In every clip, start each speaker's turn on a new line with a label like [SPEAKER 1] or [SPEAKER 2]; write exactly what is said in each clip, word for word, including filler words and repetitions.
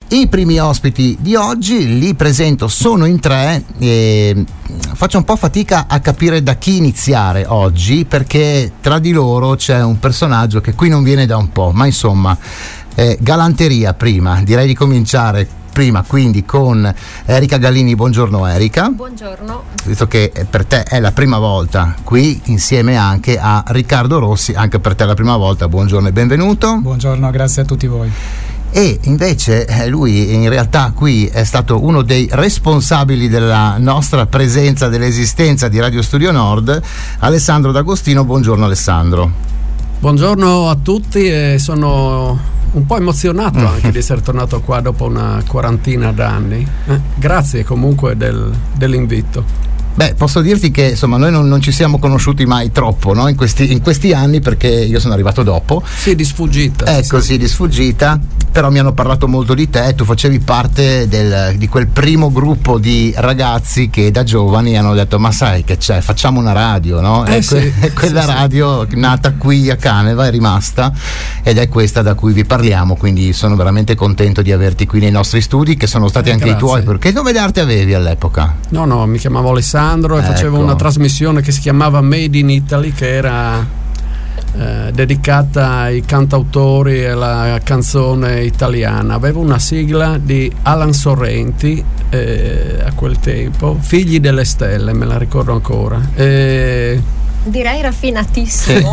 [SPEAKER 1] I primi ospiti di oggi li presento, sono in tre e faccio un po' fatica a capire da chi iniziare oggi, perché tra di loro c'è un personaggio che qui non viene da un po', ma insomma eh, galanteria prima, direi di cominciare prima quindi con Erika Gallini. Buongiorno Erika.
[SPEAKER 2] Buongiorno.
[SPEAKER 1] Visto che per te è la prima volta qui, insieme anche a Riccardo Rossi, anche per te è la prima volta, buongiorno e benvenuto.
[SPEAKER 3] Buongiorno, grazie a tutti voi.
[SPEAKER 1] E invece lui in realtà qui è stato uno dei responsabili della nostra presenza, dell'esistenza di Radio Studio Nord, Alessandro D'Agostino. Buongiorno Alessandro.
[SPEAKER 4] Buongiorno a tutti e sono un po' emozionato anche di essere tornato qua dopo una quarantina d'anni. Eh, grazie comunque del, dell'invito.
[SPEAKER 1] Beh, posso dirti che insomma noi non, non ci siamo conosciuti mai troppo, no? in, questi, in questi anni, perché io sono arrivato dopo.
[SPEAKER 4] Sì, di sfuggita.
[SPEAKER 1] Ecco, sì, di sfuggita, però mi hanno parlato molto di te. Tu facevi parte del, di quel primo gruppo di ragazzi che da giovani hanno detto: ma sai che c'è, facciamo una radio, no?
[SPEAKER 4] Eh,
[SPEAKER 1] e, que-
[SPEAKER 4] sì,
[SPEAKER 1] e quella
[SPEAKER 4] sì,
[SPEAKER 1] radio
[SPEAKER 4] sì.
[SPEAKER 1] nata qui a Caneva è rimasta, ed è questa da cui vi parliamo, quindi sono veramente contento di averti qui nei nostri studi, che sono stati
[SPEAKER 4] eh,
[SPEAKER 1] anche
[SPEAKER 4] grazie.
[SPEAKER 1] i tuoi. Perché nome d'arte avevi all'epoca?
[SPEAKER 4] No, no, mi chiamavo Alessandro e
[SPEAKER 1] Ecco.
[SPEAKER 4] facevo una trasmissione che si chiamava Made in Italy, che era eh, dedicata ai cantautori e alla canzone italiana. Avevo una sigla di Alan Sorrenti eh, a quel tempo, Figli delle Stelle, me la ricordo ancora. E...
[SPEAKER 2] direi raffinatissimo.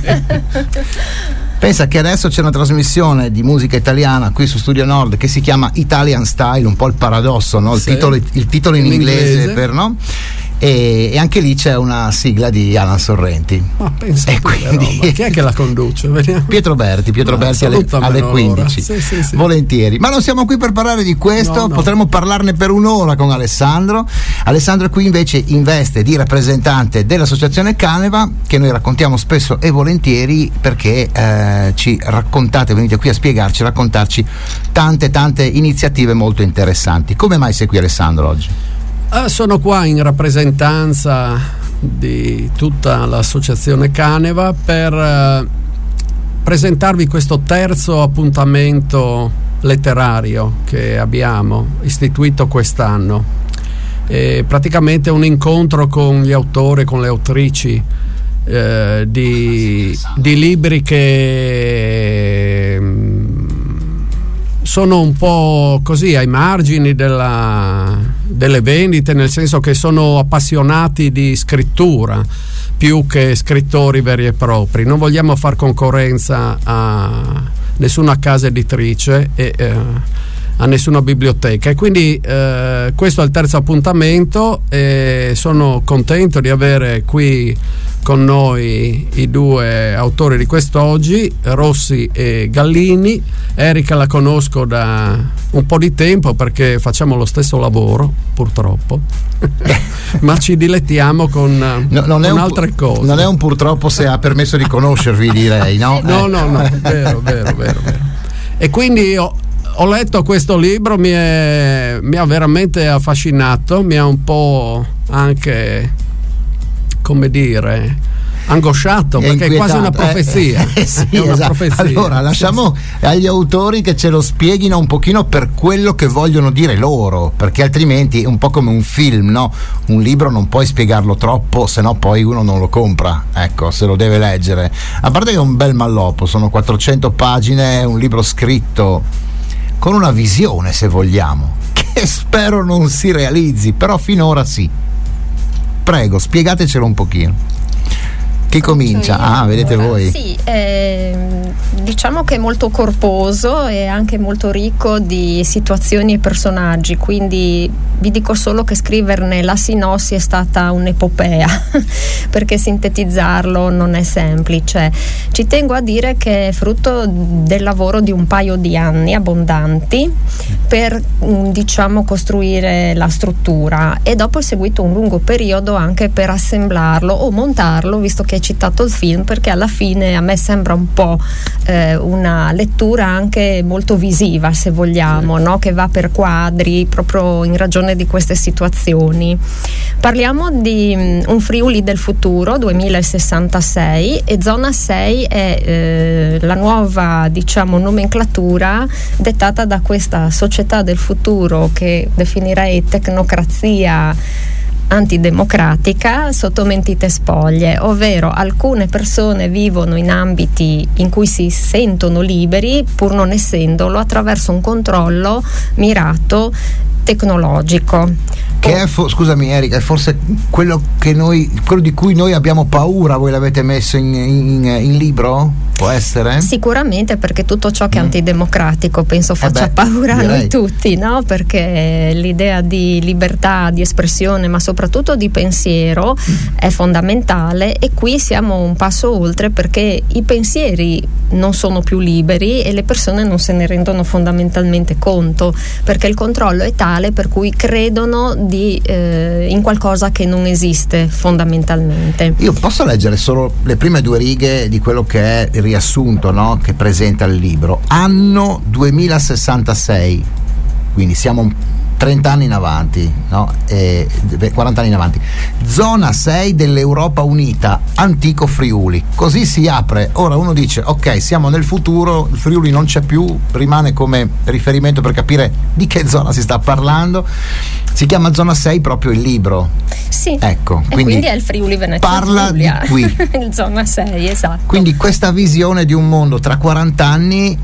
[SPEAKER 1] Pensa che adesso c'è una trasmissione di musica italiana qui su Studio Nord che si chiama Italian Style, un po' il paradosso, no? Il,
[SPEAKER 4] sì.
[SPEAKER 1] titolo, il titolo in, in inglese, inglese per no? E, e anche lì c'è una sigla di Alan Sorrenti.
[SPEAKER 4] Ma pensa
[SPEAKER 1] e quindi
[SPEAKER 4] roba. Chi è che la conduce? Vediamo.
[SPEAKER 1] Pietro Berti, Pietro
[SPEAKER 4] Ma
[SPEAKER 1] Berti alle, alle quindici.
[SPEAKER 4] Sì, sì, sì.
[SPEAKER 1] Volentieri. Ma non siamo qui per parlare di questo,
[SPEAKER 4] no, no.
[SPEAKER 1] Potremmo parlarne per un'ora con Alessandro. Alessandro qui invece investe di rappresentante dell'associazione Caneva, che noi raccontiamo spesso e volentieri, perché eh, ci raccontate, venite qui a spiegarci, raccontarci tante tante iniziative molto interessanti. Come mai sei qui, Alessandro, oggi?
[SPEAKER 4] Eh, sono qua in rappresentanza di tutta l'associazione Caneva per eh, presentarvi questo terzo appuntamento letterario che abbiamo istituito quest'anno. È praticamente un incontro con gli autori, con le autrici eh, di, di libri che sono un po' così ai margini della, delle vendite, nel senso che sono appassionati di scrittura più che scrittori veri e propri. Non vogliamo far concorrenza a nessuna casa editrice e eh, a nessuna biblioteca, e quindi eh, questo è il terzo appuntamento e sono contento di avere qui con noi i due autori di quest'oggi, Rossi e Gallini. Erika la conosco da un po' di tempo perché facciamo lo stesso lavoro, purtroppo, ma ci dilettiamo con,
[SPEAKER 1] no, non
[SPEAKER 4] con
[SPEAKER 1] un,
[SPEAKER 4] altre cose.
[SPEAKER 1] Non è un purtroppo se ha permesso di conoscervi, direi, no?
[SPEAKER 4] No, no, no, vero, vero, vero, vero. E quindi ho, ho letto questo libro, mi, è, mi ha veramente affascinato, mi ha un po' anche, come dire, angosciato, perché è quasi una profezia.
[SPEAKER 1] Eh, eh, sì,
[SPEAKER 4] è una
[SPEAKER 1] esatto.
[SPEAKER 4] profezia.
[SPEAKER 1] Allora lasciamo agli autori che ce lo spieghino un pochino per quello che vogliono dire loro, perché altrimenti è un po' come un film, no? Un libro non puoi spiegarlo troppo, se no poi uno non lo compra, ecco, se lo deve leggere. A parte che è un bel malloppo, sono quattrocento pagine, un libro scritto con una visione, se vogliamo, che spero non si realizzi, però finora sì. Prego, spiegatecelo un pochino. Chi comincia? Ah, vedete voi.
[SPEAKER 2] Sì, eh, diciamo che è molto corposo e anche molto ricco di situazioni e personaggi, quindi vi dico solo che scriverne la sinossi è stata un'epopea perché sintetizzarlo non è semplice. Ci tengo a dire che è frutto del lavoro di un paio di anni abbondanti per, diciamo, costruire la struttura, e dopo è seguito un lungo periodo anche per assemblarlo o montarlo, visto che hai citato il film, perché alla fine a me sembra un po' eh, una lettura anche molto visiva, se vogliamo, no? Che va per quadri proprio in ragione di queste situazioni. Parliamo di um, un Friuli del futuro duemilasessantasei, e zona sei è eh, la nuova, diciamo, nomenclatura dettata da questa società società del futuro che definirei tecnocrazia antidemocratica sotto mentite spoglie, ovvero alcune persone vivono in ambiti in cui si sentono liberi pur non essendolo, attraverso un controllo mirato tecnologico.
[SPEAKER 1] Che è, fo- scusami Erika, è forse quello che noi, quello di cui noi abbiamo paura. Voi l'avete messo in, in, in libro? Può essere?
[SPEAKER 2] Sicuramente, perché tutto ciò che è antidemocratico penso faccia
[SPEAKER 1] eh beh,
[SPEAKER 2] paura a
[SPEAKER 1] direi.
[SPEAKER 2] noi tutti, no? Perché l'idea di libertà di espressione, ma soprattutto di pensiero, mm. è fondamentale, e qui siamo un passo oltre, perché i pensieri non sono più liberi e le persone non se ne rendono fondamentalmente conto, perché il controllo è tale per cui credono di eh, in qualcosa che non esiste fondamentalmente.
[SPEAKER 1] Io posso leggere solo le prime due righe di quello che è il riassunto, no? Che presenta il libro. Anno duemilasessantasei, quindi siamo trenta anni in avanti, no? E quaranta anni in avanti. Zona sei dell'Europa Unita, antico Friuli. Così si apre. Ora uno dice: ok, siamo nel futuro, il Friuli non c'è più, rimane come riferimento per capire di che zona si sta parlando. Si chiama Zona sei proprio il libro.
[SPEAKER 2] Sì.
[SPEAKER 1] Ecco,
[SPEAKER 2] e
[SPEAKER 1] quindi,
[SPEAKER 2] quindi è il Friuli Venezia
[SPEAKER 1] parla
[SPEAKER 2] Giulia.
[SPEAKER 1] di qui.
[SPEAKER 2] Il Zona sei, esatto.
[SPEAKER 1] Quindi questa visione di un mondo tra quaranta anni,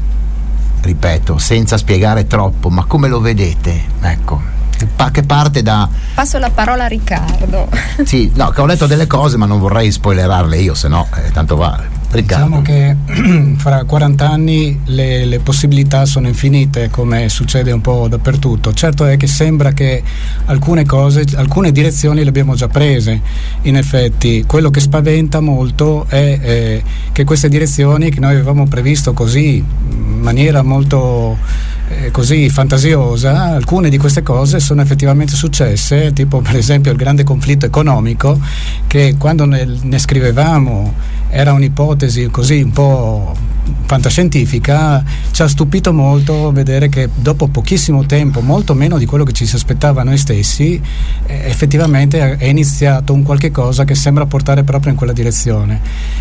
[SPEAKER 1] ripeto, senza spiegare troppo, ma come lo vedete? Ecco, che parte da...
[SPEAKER 2] Passo la parola a Riccardo.
[SPEAKER 1] Sì, no, che ho letto delle cose, ma non vorrei spoilerarle io, se no eh, tanto vale. Riccardo.
[SPEAKER 3] Diciamo che fra quaranta anni le, le possibilità sono infinite, come succede un po' dappertutto. Certo è che sembra che alcune cose, alcune direzioni le abbiamo già prese. In effetti quello che spaventa molto è eh, che queste direzioni che noi avevamo previsto così in maniera molto eh, così fantasiosa, alcune di queste cose sono effettivamente successe, tipo per esempio il grande conflitto economico, che quando ne, ne scrivevamo era un'ipotesi così un po' fantascientifica. Ci ha stupito molto vedere che dopo pochissimo tempo, molto meno di quello che ci si aspettava noi stessi, eh, effettivamente è iniziato un qualche cosa che sembra portare proprio in quella direzione.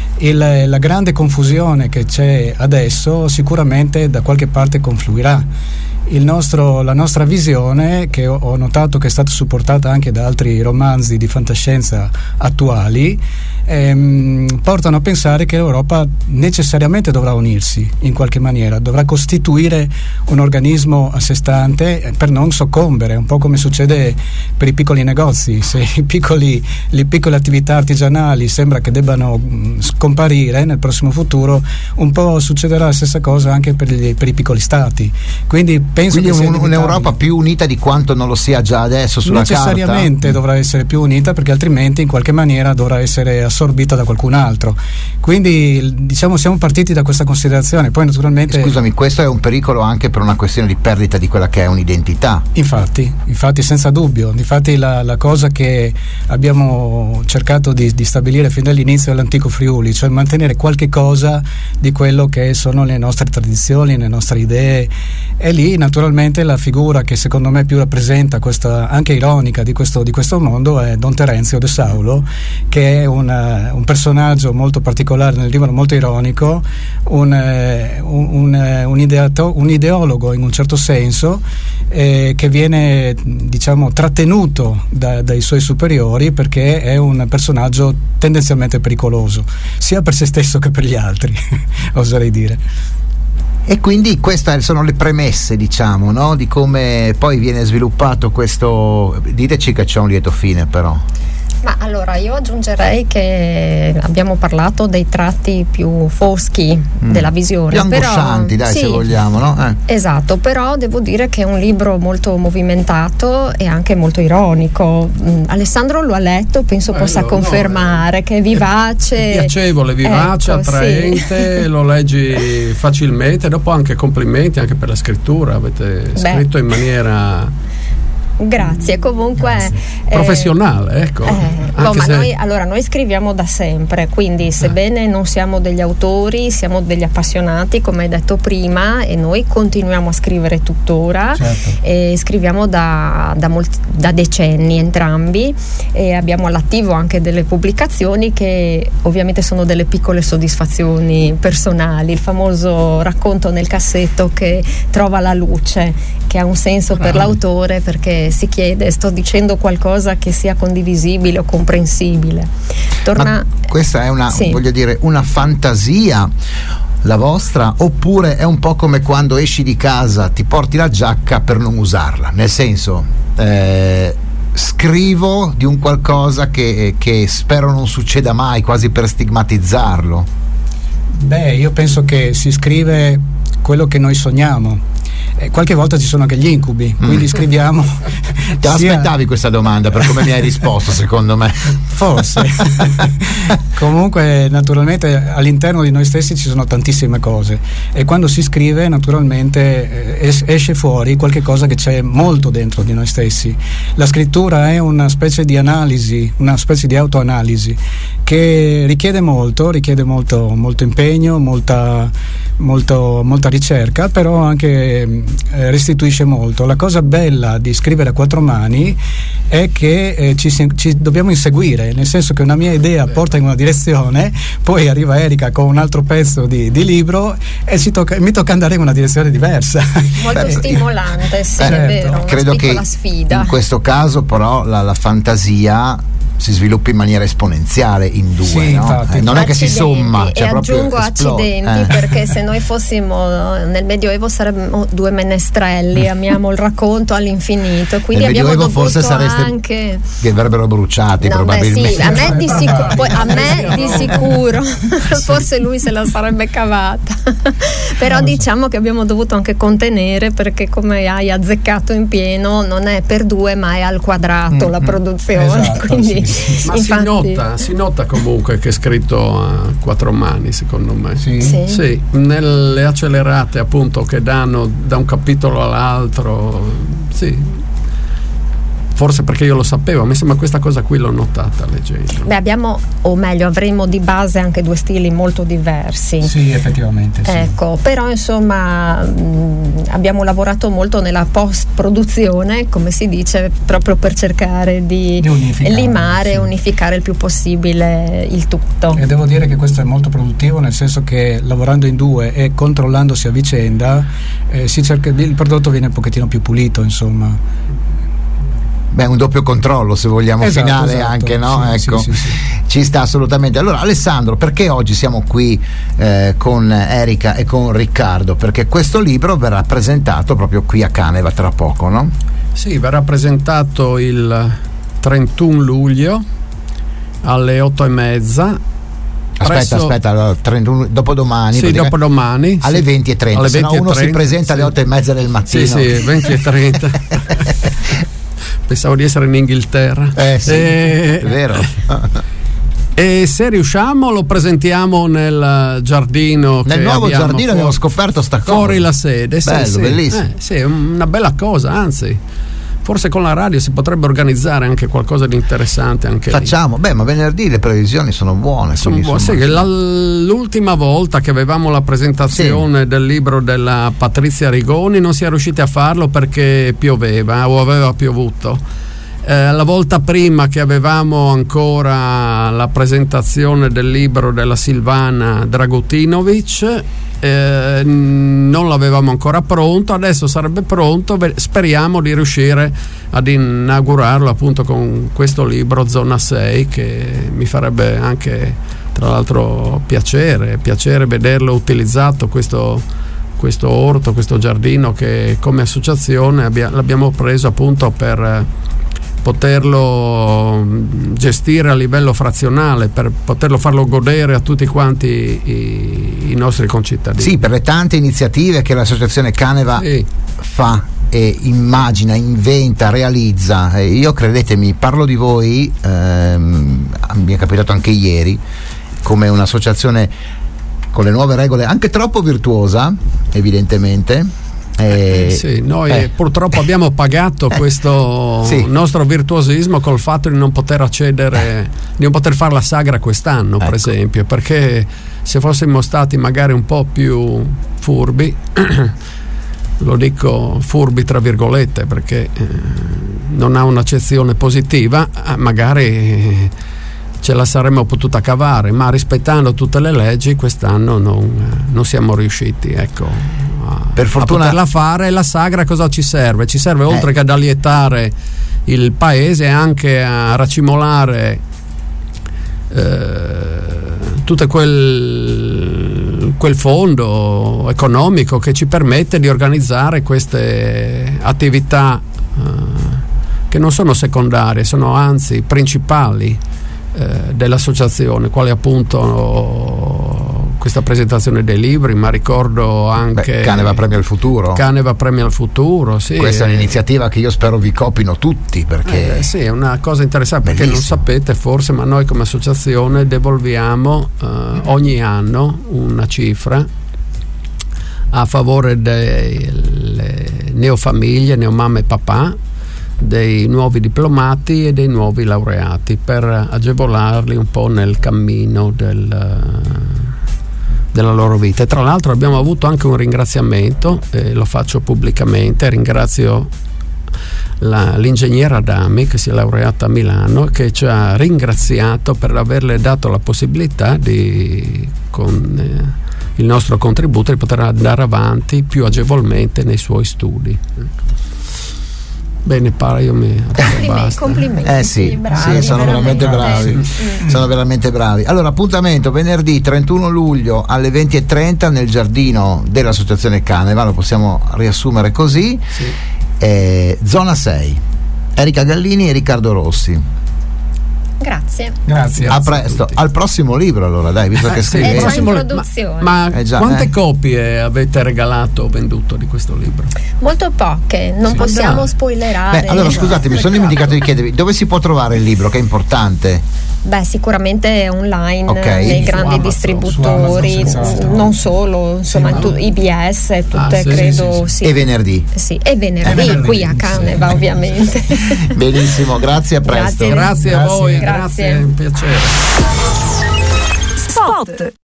[SPEAKER 3] Il, la grande confusione che c'è adesso sicuramente da qualche parte confluirà. Il nostro, la nostra visione, che ho, ho notato che è stata supportata anche da altri romanzi di fantascienza attuali, ehm, portano a pensare che l'Europa necessariamente dovrà unirsi in qualche maniera, dovrà costituire un organismo a sé stante per non soccombere, un po' come succede per i piccoli negozi. Se i piccoli, le piccole attività artigianali sembra che debbano mh, scomparire nel prossimo futuro, un po' succederà la stessa cosa anche per, gli, per i piccoli stati. Quindi penso
[SPEAKER 1] Quindi
[SPEAKER 3] che
[SPEAKER 1] un, un'Europa più unita di quanto non lo sia già adesso sulla
[SPEAKER 3] necessariamente
[SPEAKER 1] carta?
[SPEAKER 3] Dovrà essere più unita, perché altrimenti in qualche maniera dovrà essere assorbita da qualcun altro. Quindi diciamo siamo partiti da questa considerazione. Poi naturalmente,
[SPEAKER 1] scusami, questo è un pericolo anche per una questione di perdita di quella che è un'identità.
[SPEAKER 3] Infatti, infatti senza dubbio. Infatti la, la cosa che abbiamo cercato di, di stabilire fin dall'inizio dell'antico Friuli, cioè mantenere qualche cosa di quello che sono le nostre tradizioni, le nostre idee. E lì naturalmente la figura che secondo me più rappresenta questa, anche ironica, di questo, di questo mondo è Don Terenzio de Saulo, che è una, un personaggio molto particolare nel libro, molto ironico, un, un, un, un, ideato, un ideologo in un certo senso, eh, che viene diciamo trattenuto da, dai suoi superiori perché è un personaggio tendenzialmente pericoloso, sia per se stesso che per gli altri, oserei dire.
[SPEAKER 1] E quindi queste sono le premesse, diciamo, no? Di come poi viene sviluppato questo. Diteci che c'è un lieto fine, però.
[SPEAKER 2] Ma allora io aggiungerei che abbiamo parlato dei tratti più foschi mm. della visione,
[SPEAKER 1] più angoscianti, dai,
[SPEAKER 2] sì,
[SPEAKER 1] se vogliamo, no? Eh.
[SPEAKER 2] Esatto, però devo dire che è un libro molto movimentato e anche molto ironico. Mm, Alessandro lo ha letto, penso
[SPEAKER 4] eh,
[SPEAKER 2] possa
[SPEAKER 4] no,
[SPEAKER 2] confermare
[SPEAKER 4] no,
[SPEAKER 2] che è vivace,
[SPEAKER 4] è piacevole, vivace,
[SPEAKER 2] ecco,
[SPEAKER 4] attraente, sì. Lo leggi facilmente, dopo anche complimenti anche per la scrittura, avete
[SPEAKER 2] Beh.
[SPEAKER 4] scritto in maniera
[SPEAKER 2] Grazie, comunque
[SPEAKER 3] Grazie.
[SPEAKER 2] Eh,
[SPEAKER 4] professionale, ecco.
[SPEAKER 2] Eh,
[SPEAKER 4] Anche
[SPEAKER 2] no, ma
[SPEAKER 4] se...
[SPEAKER 2] noi, allora, noi scriviamo da sempre, quindi sebbene non siamo degli autori, siamo degli appassionati, come hai detto prima, e noi continuiamo a scrivere tuttora.
[SPEAKER 3] Certo.
[SPEAKER 2] E scriviamo da, da, molti, da decenni entrambi, e abbiamo all'attivo anche delle pubblicazioni che ovviamente sono delle piccole soddisfazioni personali, il famoso racconto nel cassetto che trova la luce, che ha un senso per l'autore, perché si chiede: sto dicendo qualcosa che sia condivisibile o comprensibile? Torna...
[SPEAKER 1] Ma questa è una,
[SPEAKER 2] sì.
[SPEAKER 1] voglio dire, una fantasia la vostra, oppure è un po' come quando esci di casa, ti porti la giacca per non usarla, nel senso eh, scrivo di un qualcosa che, che spero non succeda mai, quasi per stigmatizzarlo?
[SPEAKER 3] Beh, io penso che si scrive quello che noi sogniamo. Eh, qualche volta ci sono anche gli incubi, quindi mm. scriviamo.
[SPEAKER 1] Te l'aspettavi questa domanda per come mi hai risposto, secondo me?
[SPEAKER 3] Forse. Comunque, naturalmente, all'interno di noi stessi ci sono tantissime cose, e quando si scrive, naturalmente, eh, es- esce fuori qualche cosa che c'è molto dentro di noi stessi. La scrittura è una specie di analisi, una specie di autoanalisi che richiede molto, richiede molto, molto impegno, molta, molto, molta ricerca, però anche eh, restituisce molto. La cosa bella di scrivere a quattro mani è che eh, ci, ci dobbiamo inseguire, nel senso che una mia idea porta in una direzione, poi arriva Erika con un altro pezzo di, di libro e ci tocca, mi tocca andare in una direzione diversa.
[SPEAKER 2] Molto
[SPEAKER 1] Beh,
[SPEAKER 2] stimolante, sì,
[SPEAKER 3] certo.
[SPEAKER 2] è vero, una
[SPEAKER 1] credo
[SPEAKER 2] piccola
[SPEAKER 1] che
[SPEAKER 2] sfida.
[SPEAKER 1] In questo caso però la, la fantasia si sviluppa in maniera esponenziale in due,
[SPEAKER 3] sì,
[SPEAKER 1] no?
[SPEAKER 3] infatti.
[SPEAKER 1] Eh, non è che si
[SPEAKER 2] Accidenti,
[SPEAKER 1] somma, cioè
[SPEAKER 2] e
[SPEAKER 1] proprio
[SPEAKER 2] aggiungo
[SPEAKER 1] esplode.
[SPEAKER 2] accidenti
[SPEAKER 1] eh.
[SPEAKER 2] perché se noi fossimo nel Medioevo saremmo due menestrelli, amiamo il racconto all'infinito, quindi
[SPEAKER 1] Nel
[SPEAKER 2] abbiamo
[SPEAKER 1] Medioevo
[SPEAKER 2] dovuto
[SPEAKER 1] forse sareste
[SPEAKER 2] anche
[SPEAKER 1] che verrebbero bruciati,
[SPEAKER 2] no,
[SPEAKER 1] probabilmente.
[SPEAKER 2] beh, sì, a me di, sicu- poi, a me di sicuro forse lui se la sarebbe cavata però diciamo che abbiamo dovuto anche contenere, perché come hai azzeccato in pieno non è per due ma è al quadrato mm, la produzione,
[SPEAKER 3] esatto,
[SPEAKER 2] quindi
[SPEAKER 3] sì, sì.
[SPEAKER 4] Ma
[SPEAKER 2] infatti...
[SPEAKER 4] si nota, si nota comunque che è scritto a quattro mani, secondo me.
[SPEAKER 3] Sì.
[SPEAKER 2] Sì.
[SPEAKER 4] Sì, nelle accelerate appunto che danno da un capitolo all'altro, sì. Forse perché io lo sapevo, mi sembra questa cosa qui l'ho notata leggendo.
[SPEAKER 2] Beh, abbiamo, o meglio, avremo di base anche due stili molto diversi.
[SPEAKER 3] Sì, effettivamente. Sì.
[SPEAKER 2] Ecco, però insomma mh, abbiamo lavorato molto nella post-produzione, come si dice, proprio per cercare di,
[SPEAKER 3] Di unificare,
[SPEAKER 2] limare e
[SPEAKER 3] sì.
[SPEAKER 2] unificare il più possibile il tutto.
[SPEAKER 3] E devo dire che questo è molto produttivo, nel senso che lavorando in due e controllandosi a vicenda eh, si cerca, il prodotto viene un pochettino più pulito, insomma.
[SPEAKER 1] Beh, un doppio controllo, se vogliamo,
[SPEAKER 3] Esatto,
[SPEAKER 1] finale
[SPEAKER 3] esatto.
[SPEAKER 1] anche, no?
[SPEAKER 3] Sì,
[SPEAKER 1] Ecco,
[SPEAKER 3] sì, sì, sì.
[SPEAKER 1] Ci sta assolutamente. Allora, Alessandro, perché oggi siamo qui eh, con Erika e con Riccardo? Perché questo libro verrà presentato proprio qui a Caneva tra poco, no?
[SPEAKER 4] Sì, verrà presentato il trentuno luglio alle otto e mezza.
[SPEAKER 1] Aspetta,
[SPEAKER 4] Presso...
[SPEAKER 1] aspetta, allora, trentuno, dopodomani.
[SPEAKER 4] Sì, dopodomani.
[SPEAKER 1] Alle
[SPEAKER 4] sì.
[SPEAKER 1] venti e trenta,
[SPEAKER 4] Alle
[SPEAKER 1] se no
[SPEAKER 4] venti e
[SPEAKER 1] uno
[SPEAKER 4] trenta,
[SPEAKER 1] si presenta
[SPEAKER 4] sì.
[SPEAKER 1] alle otto e mezza del mattino.
[SPEAKER 4] Sì, sì, venti e trenta. Pensavo di essere in Inghilterra.
[SPEAKER 1] Eh sì,
[SPEAKER 4] e...
[SPEAKER 1] è vero.
[SPEAKER 4] E se riusciamo lo presentiamo nel giardino.
[SPEAKER 1] Nel
[SPEAKER 4] che
[SPEAKER 1] nuovo
[SPEAKER 4] abbiamo
[SPEAKER 1] giardino
[SPEAKER 4] fuori,
[SPEAKER 1] abbiamo scoperto sta cosa.
[SPEAKER 4] Fuori la sede.
[SPEAKER 1] Bello,
[SPEAKER 4] sì, sì.
[SPEAKER 1] bellissimo.
[SPEAKER 4] Eh, sì, è una bella cosa, anzi. Forse con la radio si potrebbe organizzare anche qualcosa di interessante anche
[SPEAKER 1] Facciamo, beh, ma venerdì le previsioni sono buone.
[SPEAKER 4] Sono
[SPEAKER 1] quindi,
[SPEAKER 4] buone.
[SPEAKER 1] insomma,
[SPEAKER 4] Sì, la, l'ultima volta che avevamo la presentazione sì. del libro della Patrizia Rigoni non si è riusciti a farlo perché pioveva o aveva piovuto. Eh, la volta prima che avevamo ancora la presentazione del libro della Silvana Dragutinovic eh, non l'avevamo ancora pronto, adesso sarebbe pronto, speriamo di riuscire ad inaugurarlo appunto con questo libro Zona sei, che mi farebbe anche tra l'altro piacere piacere vederlo utilizzato, questo questo orto, questo giardino che come associazione abbia, l'abbiamo preso appunto per poterlo gestire a livello frazionale, per poterlo farlo godere a tutti quanti i, i nostri concittadini.
[SPEAKER 1] Sì, per le tante iniziative che l'associazione Caneva sì. fa e immagina, inventa, realizza. E io, credetemi, parlo di voi, ehm, mi è capitato anche ieri, come un'associazione con le nuove regole, anche troppo virtuosa evidentemente, Eh,
[SPEAKER 4] sì, noi
[SPEAKER 1] eh.
[SPEAKER 4] purtroppo abbiamo pagato
[SPEAKER 1] eh.
[SPEAKER 4] questo
[SPEAKER 1] sì.
[SPEAKER 4] nostro virtuosismo col fatto di non poter accedere, eh. di non poter fare la sagra quest'anno, ecco. Per esempio, perché se fossimo stati magari un po' più furbi, lo dico furbi tra virgolette perché eh, non ha un'accezione positiva, magari ce la saremmo potuta cavare, ma rispettando tutte le leggi quest'anno non, non siamo riusciti, ecco, a,
[SPEAKER 1] per fortuna...
[SPEAKER 4] a poterla fare. La sagra cosa ci serve? Ci serve oltre
[SPEAKER 1] eh.
[SPEAKER 4] che ad allietare il paese anche a racimolare eh, tutto quel, quel fondo economico che ci permette di organizzare queste attività eh, che non sono secondarie, sono anzi principali eh, dell'associazione, quali appunto questa presentazione dei libri, ma ricordo anche
[SPEAKER 1] Beh, Caneva Premia al Futuro.
[SPEAKER 4] Caneva Premia al Futuro, sì.
[SPEAKER 1] Questa è un'iniziativa che io spero vi copino tutti, perché
[SPEAKER 4] eh, sì, è una cosa interessante. Bellissimo. Perché non sapete forse, ma noi come associazione devolviamo eh, ogni anno una cifra a favore delle neofamiglie, neomamme e papà, dei nuovi diplomati e dei nuovi laureati, per agevolarli un po' nel cammino del, della loro vita. E tra l'altro abbiamo avuto anche un ringraziamento, eh, lo faccio pubblicamente, ringrazio la, l'ingegnera Adami che si è laureata a Milano, che ci ha ringraziato per averle dato la possibilità di, con eh, il nostro contributo, di poter andare avanti più agevolmente nei suoi studi.
[SPEAKER 2] Bene, pare io mi complimenti, complimenti.
[SPEAKER 1] Eh sì, bravi, sì, sono veramente, veramente bravi. bravi. Sono veramente bravi. Allora, appuntamento venerdì trentuno luglio alle venti e trenta nel giardino dell'Associazione Caneva, lo possiamo riassumere così. Sì. Eh, zona sei. Erika Gallini e Riccardo Rossi.
[SPEAKER 2] Grazie.
[SPEAKER 3] Grazie.
[SPEAKER 1] A presto. Al prossimo libro, allora, dai, visto
[SPEAKER 4] eh,
[SPEAKER 1] che
[SPEAKER 4] sì,
[SPEAKER 1] scrivi.
[SPEAKER 2] È già in produzione.
[SPEAKER 4] Ma, ma
[SPEAKER 1] già,
[SPEAKER 4] quante
[SPEAKER 1] eh?
[SPEAKER 4] copie avete regalato o venduto di questo libro?
[SPEAKER 2] Molto poche, non sì, possiamo no. spoilerare.
[SPEAKER 1] Beh, allora scusate, mi sono dimenticato di chiedervi dove si può trovare il libro, che è importante.
[SPEAKER 2] Beh, sicuramente online,
[SPEAKER 1] okay.
[SPEAKER 2] nei grandi Amazon, distributori, Amazon, non solo, insomma, sì, tu, I B S, tutte ah, sì,
[SPEAKER 1] sì,
[SPEAKER 2] credo.
[SPEAKER 1] Sì. E venerdì.
[SPEAKER 2] Sì, e venerdì, e venerdì qui a Caneva, sì. ovviamente.
[SPEAKER 1] Benissimo, grazie, a presto.
[SPEAKER 4] Grazie, grazie a voi,
[SPEAKER 2] grazie,
[SPEAKER 4] grazie, un piacere.
[SPEAKER 5] Spot.